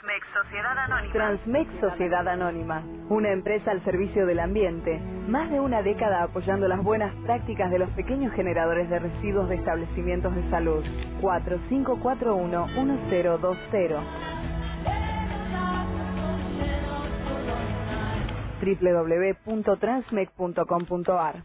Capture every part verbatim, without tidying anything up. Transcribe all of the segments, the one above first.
Transmex Sociedad Anónima. Transmex Sociedad Anónima, una empresa al servicio del ambiente. Más de una década apoyando las buenas prácticas de los pequeños generadores de residuos de establecimientos de salud. cuatro cinco cuatro uno uno cero dos cero. doble u doble u doble u punto transmec punto com punto a r.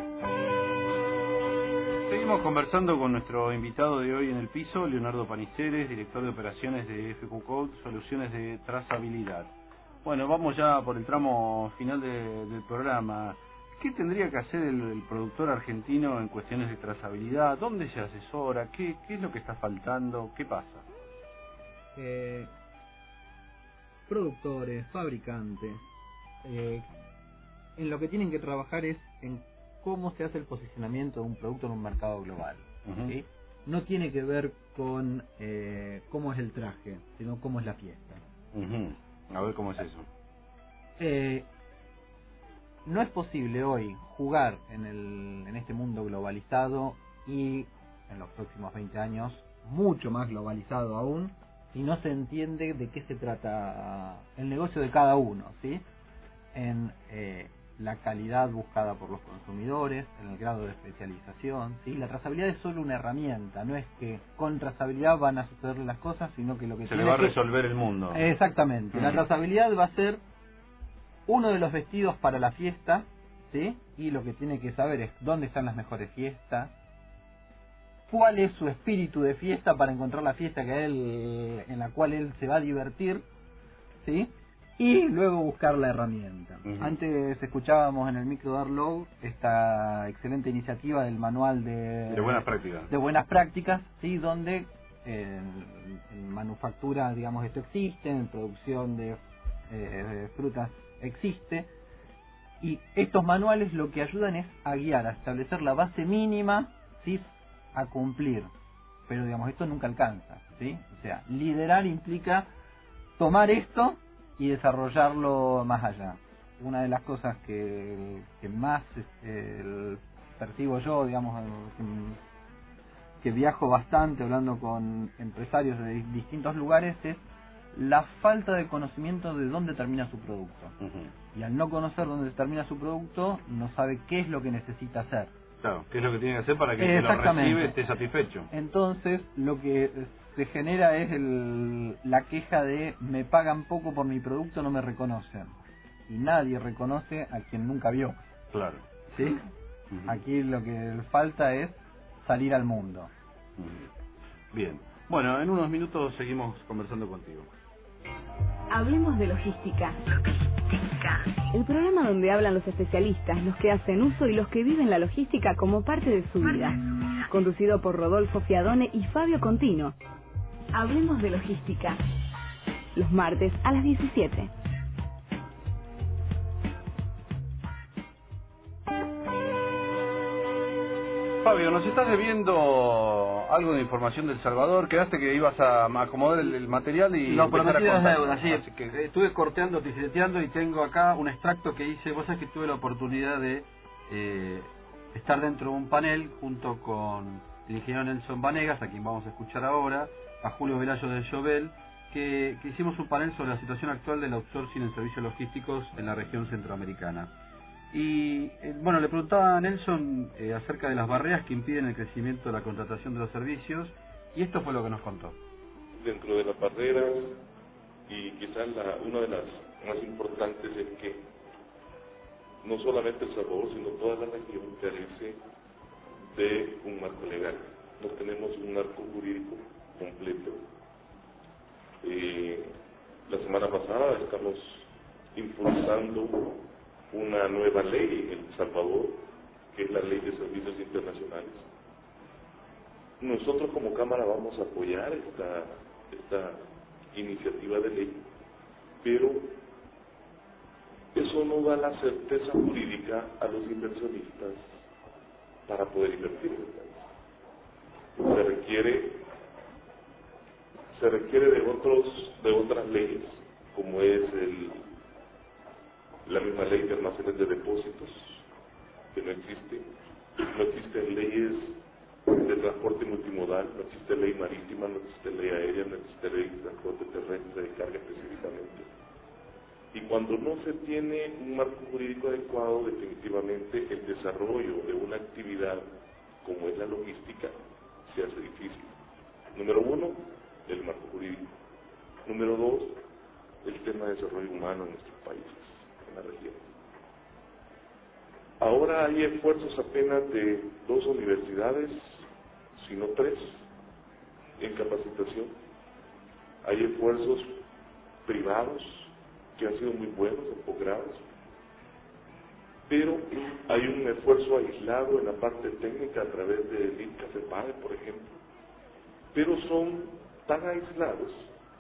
Seguimos conversando con nuestro invitado de hoy en el piso, Leonardo Paniceres, director de operaciones de F Q Code, soluciones de trazabilidad. Bueno, vamos ya por el tramo final de, del programa. ¿Qué tendría que hacer el, el productor argentino en cuestiones de trazabilidad? ¿Dónde se asesora? ¿Qué, qué es lo que está faltando? ¿Qué pasa? Eh, productores, fabricantes, eh, en lo que tienen que trabajar es en cómo se hace el posicionamiento de un producto en un mercado global. Uh-huh. ¿Sí? No tiene que ver con eh, cómo es el traje, sino cómo es la fiesta. Uh-huh. A ver cómo es eso. Eh, no es posible hoy jugar en, el, en este mundo globalizado y en los próximos veinte años mucho más globalizado aún, si no se entiende de qué se trata el negocio de cada uno, ¿sí? En eh, la calidad buscada por los consumidores, en el grado de especialización, ¿sí? La trazabilidad es solo una herramienta, no es que con trazabilidad van a suceder las cosas, sino que lo que se le va a resolver que... el mundo. Exactamente, mm. La trazabilidad va a ser uno de los vestidos para la fiesta, ¿sí? Y lo que tiene que saber es dónde están las mejores fiestas, cuál es su espíritu de fiesta para encontrar la fiesta que él, en la cual él se va a divertir, ¿sí? Y luego buscar la herramienta. Uh-huh. Antes escuchábamos en el micro de Arlow esta excelente iniciativa del manual de, de buenas prácticas, de buenas prácticas, sí, donde eh, en manufactura, digamos, esto existe, en producción de, eh, de frutas existe, y estos manuales lo que ayudan es a guiar, a establecer la base mínima, sí, a cumplir, pero digamos esto nunca alcanza, sí, o sea, liderar implica tomar esto y desarrollarlo más allá. Una de las cosas que, que más este, percibo yo, digamos, que viajo bastante hablando con empresarios de distintos lugares, es la falta de conocimiento de dónde termina su producto. Uh-huh. Y al no conocer dónde termina su producto, no sabe qué es lo que necesita hacer. Claro, qué es lo que tiene que hacer para que el que lo recibe esté satisfecho. Entonces, lo que se genera es el, la queja de me pagan poco por mi producto, no me reconocen. Y nadie reconoce a quien nunca vio. Claro. ¿Sí? Uh-huh. Aquí lo que falta es salir al mundo. Uh-huh. Bien. Bueno, en unos minutos seguimos conversando contigo. Hablemos de logística. Logística. El programa donde hablan los especialistas, los que hacen uso y los que viven la logística como parte de su vida. Conducido por Rodolfo Fiadone y Fabio Contino. Hablemos de logística. Los martes a las diecisiete. Fabio, nos estás debiendo algo de información del Salvador. Quedaste que ibas a acomodar el, el material y lo prometido es deuda, sí. Así que estuve corteando, tijeteando y tengo acá un extracto que hice. Vos sabés que tuve la oportunidad de eh, estar dentro de un panel junto con el ingeniero Nelson Vanegas, a quien vamos a escuchar ahora, a Julio Velayo de Jovel, que, que hicimos un panel sobre la situación actual del outsourcing en servicios logísticos en la región centroamericana. Y eh, bueno, le preguntaba a Nelson eh, acerca de las barreras que impiden el crecimiento de la contratación de los servicios, y esto fue lo que nos contó. Dentro de las barreras, y quizás la, una de las más importantes es que no solamente El Salvador, sino toda la región carece de un marco legal. No tenemos un marco jurídico completo. Eh, la semana pasada estamos impulsando una nueva ley en El Salvador, que es la Ley de Servicios Internacionales. Nosotros como Cámara vamos a apoyar esta, esta iniciativa de ley, pero eso no da la certeza jurídica a los inversionistas para poder invertir en el país. Se requiere, se requiere de otros, de otras leyes, como es el la misma ley de almacenes de depósitos, que no existe. No existen leyes de transporte multimodal, no existe ley marítima, no existe ley aérea, no existe ley de transporte terrestre de carga específicamente. Y cuando no se tiene un marco jurídico adecuado, definitivamente el desarrollo de una actividad como es la logística se hace difícil. Número uno, el marco jurídico. Número dos, el tema de desarrollo humano en nuestros países, en la región. Ahora hay esfuerzos apenas de dos universidades, si no tres, en capacitación. Hay esfuerzos privados que han sido muy buenos en posgrados, pero hay un esfuerzo aislado en la parte técnica a través del INCA-CEPADE, por ejemplo, pero son tan aislados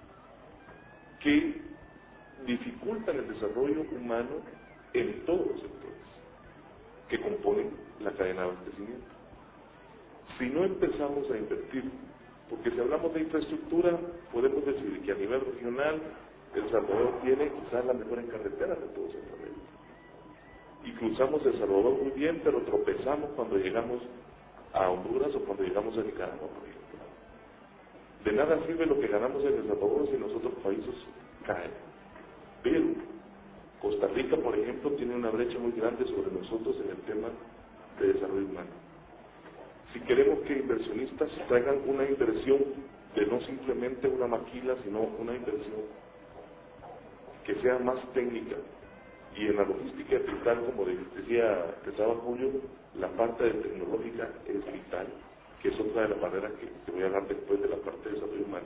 que dificultan el desarrollo humano en todos los sectores que componen la cadena de abastecimiento. Si no empezamos a invertir, porque si hablamos de infraestructura, podemos decir que a nivel regional El Salvador tiene quizás las mejores carreteras de todo Centroamérica. Y cruzamos El Salvador muy bien, pero tropezamos cuando llegamos a Honduras o cuando llegamos a Nicaragua, por ejemplo. De nada sirve lo que ganamos en El Salvador si los otros países caen. Pero Costa Rica, por ejemplo, tiene una brecha muy grande sobre nosotros en el tema de desarrollo humano. Si queremos que inversionistas traigan una inversión de no simplemente una maquila, sino una inversión que sea más técnica, y en la logística vital, como decía Quesada Julio, la parte de tecnológica es vital, que es otra de las barreras que, que voy a hablar después de la parte de desarrollo humano.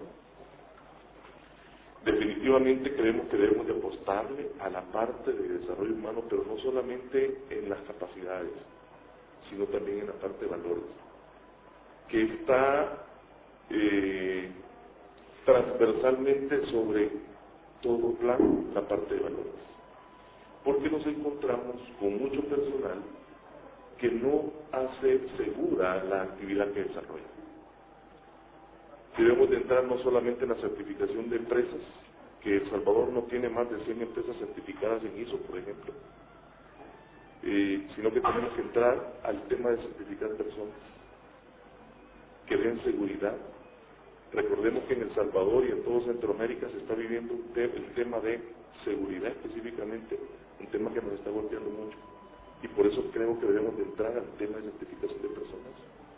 Definitivamente creemos que debemos de apostarle a la parte de desarrollo humano, pero no solamente en las capacidades, sino también en la parte de valores, que está eh, transversalmente sobre todo plano la parte de valores. Porque nos encontramos con mucho personal que no hace segura la actividad que desarrolla. Debemos de entrar no solamente en la certificación de empresas, que El Salvador no tiene más de cien empresas certificadas en I S O, por ejemplo, eh, sino que tenemos que entrar al tema de certificar personas que den seguridad. Recordemos que en El Salvador y en todo Centroamérica se está viviendo un te el tema de seguridad específicamente, un tema que nos está golpeando mucho, y por eso creo que debemos de entrar al tema de certificación de personas.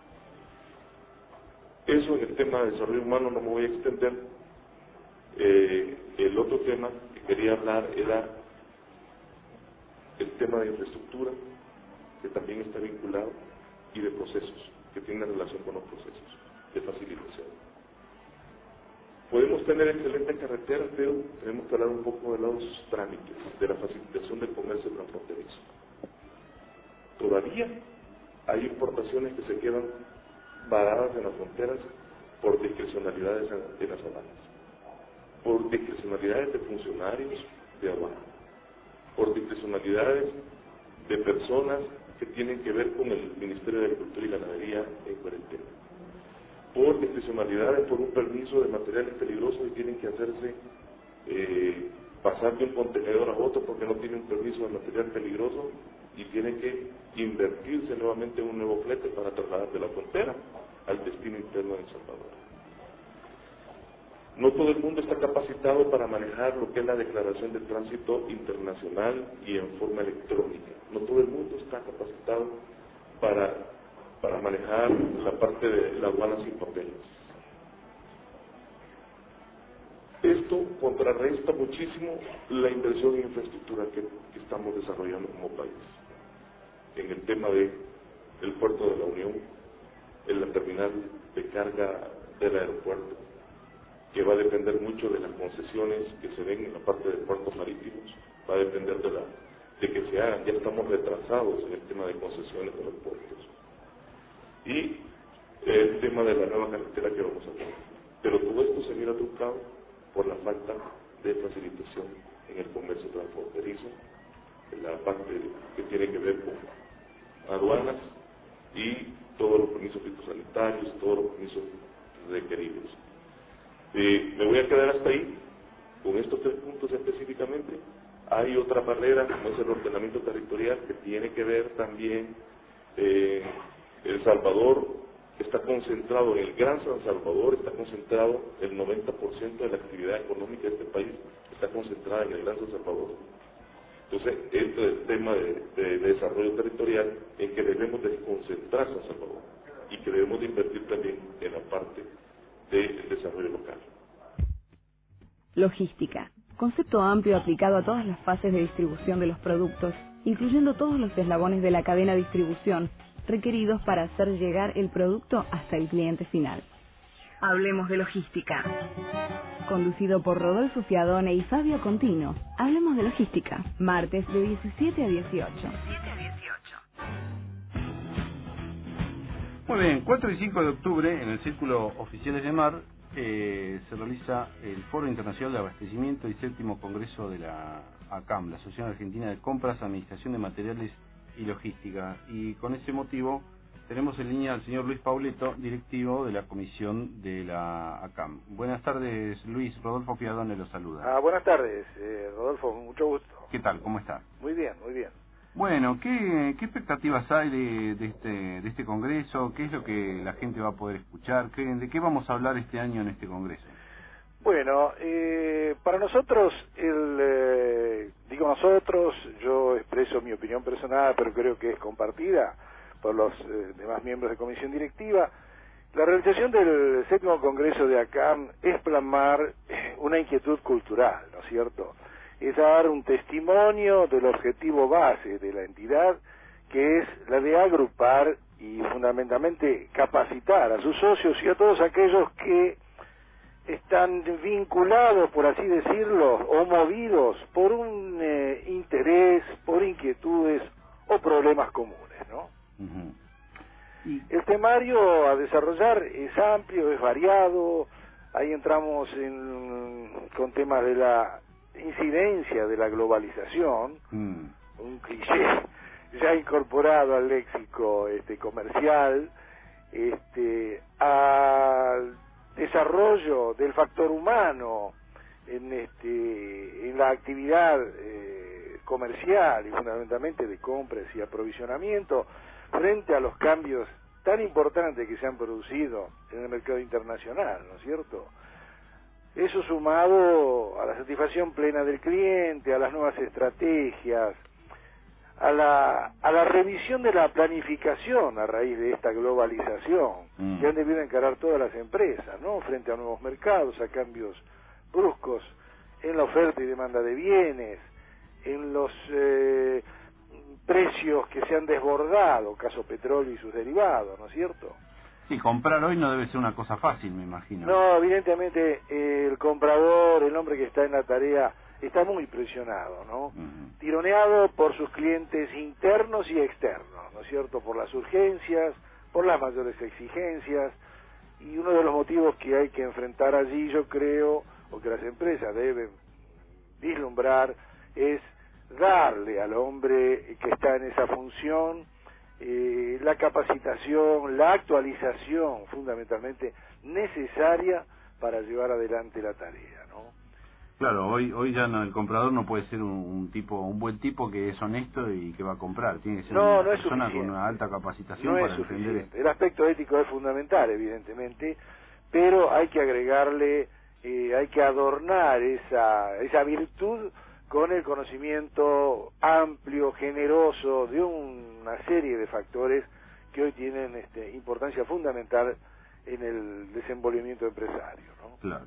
Eso en el tema de desarrollo humano no me voy a extender. Eh, el otro tema que quería hablar era el tema de infraestructura, que también está vinculado, y de procesos, que tienen relación con los procesos de facilitación. Podemos tener excelentes carreteras, pero tenemos que hablar un poco de los trámites, de la facilitación del comercio transfronterizo. Todavía hay importaciones que se quedan varadas en las fronteras por discrecionalidades de las aduanas, por discrecionalidades de funcionarios de aduana, por discrecionalidades de personas que tienen que ver con el Ministerio de Agricultura y Ganadería en cuarentena, por discrecionalidades por un permiso de materiales peligrosos y tienen que hacerse eh, pasar de un contenedor a otro porque no tienen un permiso de material peligroso y tienen que invertirse nuevamente en un nuevo flete para trasladar de la frontera al destino interno de El Salvador. No todo el mundo está capacitado para manejar lo que es la declaración de tránsito internacional y en forma electrónica. No todo el mundo está capacitado para, para manejar la parte de la aduana sin papeles. Esto contrarresta muchísimo la inversión en infraestructura que, que estamos desarrollando como país. En el tema de el puerto de la Unión, en la terminal de carga del aeropuerto, que va a depender mucho de las concesiones que se den en la parte de puertos marítimos, va a depender de, la, de que se hagan. Ya estamos retrasados en el tema de concesiones de los puertos. Y el tema de la nueva carretera que vamos a hacer. Pero todo esto se mira truncado por la falta de facilitación en el comercio transfronterizo, en la parte que tiene que ver con aduanas y todos los permisos fitosanitarios, todos los permisos requeridos. Eh, me voy a quedar hasta ahí, con estos tres puntos específicamente. Hay otra barrera, como es el ordenamiento territorial, que tiene que ver también, eh, El Salvador está concentrado en el Gran San Salvador, está concentrado el noventa por ciento de la actividad económica de este país, está concentrada en el Gran San Salvador. Entonces, este es el tema de, de, de desarrollo territorial en que debemos desconcentrar San Salvador y que debemos de invertir también en la parte del desarrollo local. Logística. Concepto amplio aplicado a todas las fases de distribución de los productos, incluyendo todos los eslabones de la cadena de distribución requeridos para hacer llegar el producto hasta el cliente final. Hablemos de logística. Conducido por Rodolfo Fiadone y Fabio Contino. Hablemos de logística. Martes de diecisiete a dieciocho. Muy bien, cuatro y cinco de octubre, en el Círculo Oficiales de Mar, eh, se realiza el Foro Internacional de Abastecimiento y séptimo Congreso de la ACAM, la Asociación Argentina de Compras, Administración de Materiales y Logística. Y con ese motivo tenemos en línea al señor Luis Pauleto, directivo de la Comisión de la ACAM. Buenas tardes, Luis. Rodolfo Fiadone lo saluda. Ah, buenas tardes, eh, Rodolfo, mucho gusto. ¿Qué tal? ¿Cómo está? Muy bien, muy bien. Bueno, ¿qué, qué expectativas hay de, de, este, de este congreso? ¿Qué es lo que la gente va a poder escuchar? ¿Qué, ¿De qué vamos a hablar este año en este congreso? Bueno, eh, para nosotros, el, eh, digo nosotros, yo expreso mi opinión personal, pero creo que es compartida por los eh, demás miembros de comisión directiva. La realización del séptimo congreso de ACAM es plasmar una inquietud cultural, ¿no es cierto? Es dar un testimonio del objetivo base de la entidad, que es la de agrupar y fundamentalmente capacitar a sus socios y a todos aquellos que están vinculados, por así decirlo, o movidos por un eh, interés, por inquietudes o problemas comunes, ¿no? Uh-huh. Y el temario a desarrollar es amplio, es variado. Ahí entramos en, con temas de la incidencia de la globalización, mm. un cliché ya incorporado al léxico este comercial, este al desarrollo del factor humano en este en la actividad eh, comercial y fundamentalmente de compras y aprovisionamiento frente a los cambios tan importantes que se han producido en el mercado internacional, ¿no es cierto? Eso sumado a la satisfacción plena del cliente, a las nuevas estrategias, a la a la revisión de la planificación a raíz de esta globalización mm. que han debido encarar todas las empresas, ¿no? Frente a nuevos mercados, a cambios bruscos en la oferta y demanda de bienes, en los eh, precios que se han desbordado, caso petróleo y sus derivados, ¿no es cierto? Sí, comprar hoy no debe ser una cosa fácil, me imagino. No, evidentemente eh, el comprador, el hombre que está en la tarea, está muy presionado, ¿no? Uh-huh. Tironeado por sus clientes internos y externos, ¿no es cierto? Por las urgencias, por las mayores exigencias, y uno de los motivos que hay que enfrentar allí, yo creo, o que las empresas deben vislumbrar, es darle al hombre que está en esa función eh, la capacitación, la actualización fundamentalmente necesaria para llevar adelante la tarea, ¿no? Claro, hoy hoy ya no, el comprador no puede ser un, un tipo un buen tipo que es honesto y que va a comprar, tiene que ser no, una no persona es con una alta capacitación no para es entender esto. El aspecto ético es fundamental, evidentemente, pero hay que agregarle, eh, hay que adornar esa esa virtud con el conocimiento amplio, generoso de una serie de factores que hoy tienen este, importancia fundamental en el desenvolvimiento empresario, ¿no? Claro.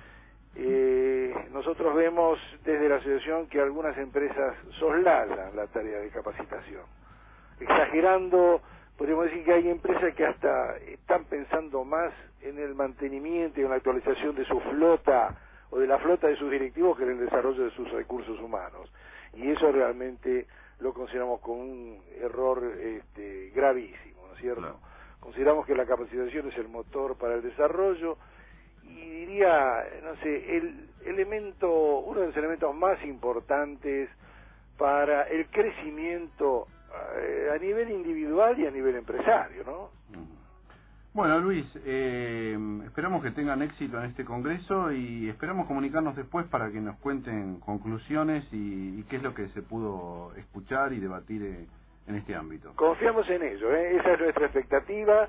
Eh, nosotros vemos desde la asociación que algunas empresas soslayan la tarea de capacitación, exagerando. Podríamos decir que hay empresas que hasta están pensando más en el mantenimiento y en la actualización de su flota o de la flota de sus directivos que en el desarrollo de sus recursos humanos, y eso realmente lo consideramos como un error este, gravísimo, ¿no es cierto? Claro. Consideramos que la capacitación es el motor para el desarrollo y diría, no sé, el elemento, uno de los elementos más importantes para el crecimiento eh, a nivel individual y a nivel empresario, ¿no? Bueno, Luis, eh, esperamos que tengan éxito en este congreso y esperamos comunicarnos después para que nos cuenten conclusiones y, y qué es lo que se pudo escuchar y debatir eh, en este ámbito. Confiamos en ello, ¿eh? Esa es nuestra expectativa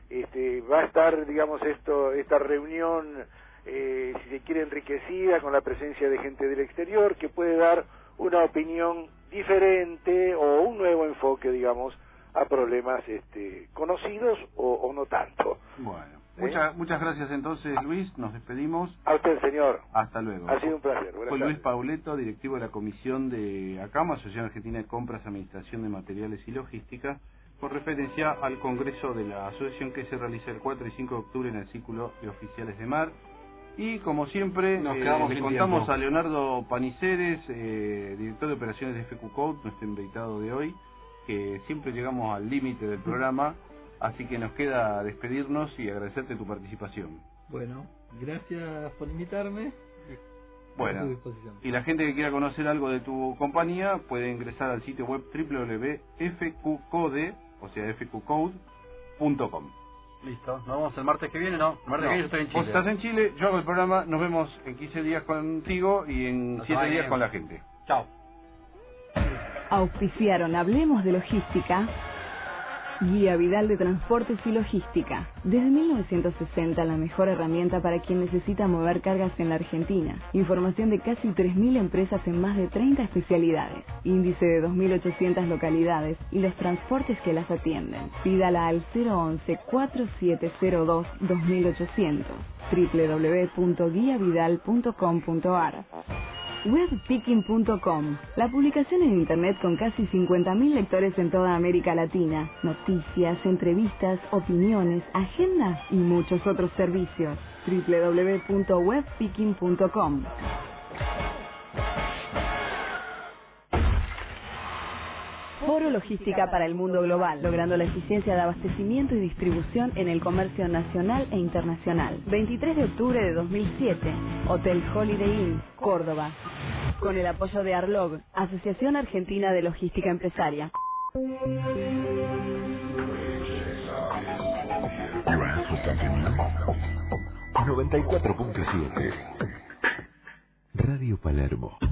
este, va a estar, digamos, esto, esta reunión, eh, si se quiere, enriquecida con la presencia de gente del exterior que puede dar una opinión diferente o un nuevo enfoque, digamos, a problemas este, conocidos o, o no tanto. Bueno, ¿Eh? muchas muchas gracias entonces, Luis. Nos despedimos. A usted, señor. Hasta luego. Ha sido un placer. Buenas Fue Luis tardes. Pauleto, directivo de la comisión de ACAMA, Asociación Argentina de Compras, Administración de Materiales y Logística, por referencia al Congreso de la Asociación que se realiza el cuatro y cinco de octubre en el Círculo de Oficiales de Mar. Y como siempre, Nos eh, quedamos le sin contamos tiempo. a Leonardo Paniceres, eh, director de operaciones de F Q Code, nuestro invitado de hoy, que siempre llegamos al límite del programa, así que nos queda despedirnos y agradecerte tu participación. Bueno, gracias por invitarme. Bueno, A tu disposición. y la gente que quiera conocer algo de tu compañía puede ingresar al sitio web doble u doble u doble u punto f q code, o sea, f q code punto com. Listo. ¿Nos vemos el martes que viene? No, el martes No, que viene yo estoy en Chile. vos estás en Chile, yo hago el programa, nos vemos en quince días contigo y en Nos siete vemos. días con la gente. Chao. Auspiciaron Hablemos de Logística, Guía Vidal de Transportes y Logística. Desde mil novecientos sesenta, la mejor herramienta para quien necesita mover cargas en la Argentina. Información de casi tres mil empresas en más de treinta especialidades. Índice de dos mil ochocientas localidades y los transportes que las atienden. Pídala al cero once, cuatro siete cero dos, dos mil ochocientos. doble u doble u doble u punto guía vidal punto com punto a r. webpicking punto com, la publicación en internet con casi cincuenta mil lectores en toda América Latina. Noticias, entrevistas, opiniones, agendas y muchos otros servicios. doble u doble u doble u punto webpicking punto com. Foro Logística para el Mundo Global, logrando la eficiencia de abastecimiento y distribución en el comercio nacional e internacional. veintitrés de octubre de dos mil siete, Hotel Holiday Inn, Córdoba. Con el apoyo de Arlog, Asociación Argentina de Logística Empresaria. noventa y cuatro punto siete Radio Palermo.